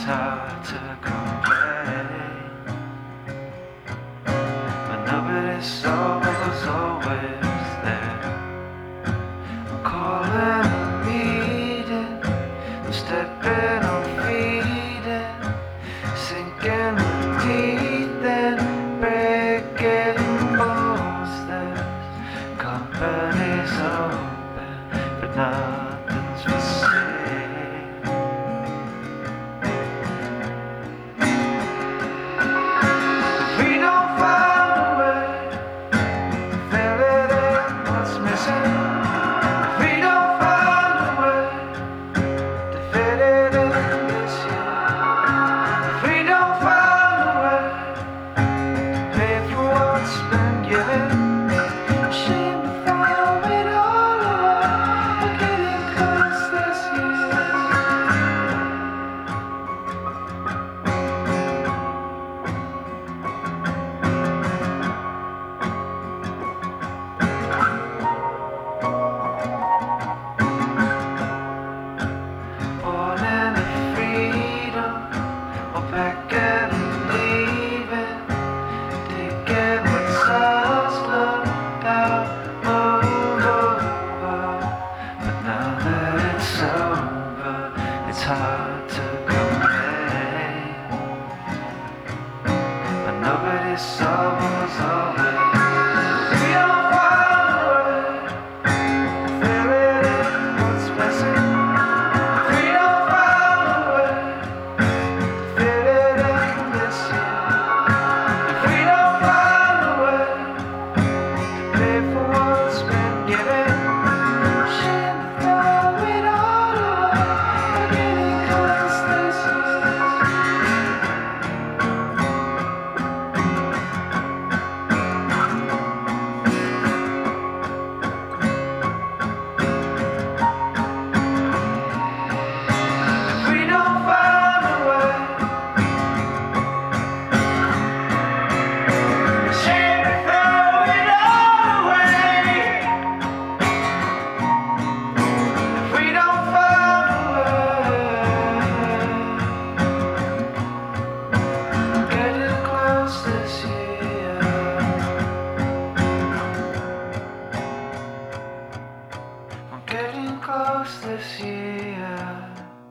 hard to complain, but nobody's soul's always there. I'm calling a meeting, I'm stepping on feeding, sinking beneath and breaking bones. There's companies open, but nothing's for sale. It's hard to complain, but nobody's soul's always. We don't find a way, fill it in what's missing. We don't find a way, fill it in this year. If we don't find a way to pay for what's been given, shame to throw it all away. Getting close this year.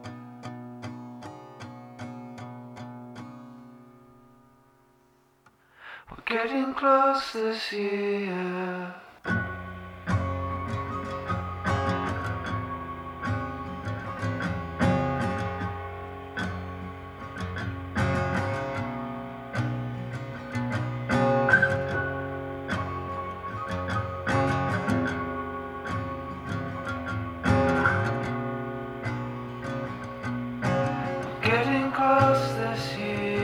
We're getting close this year. Getting close this year.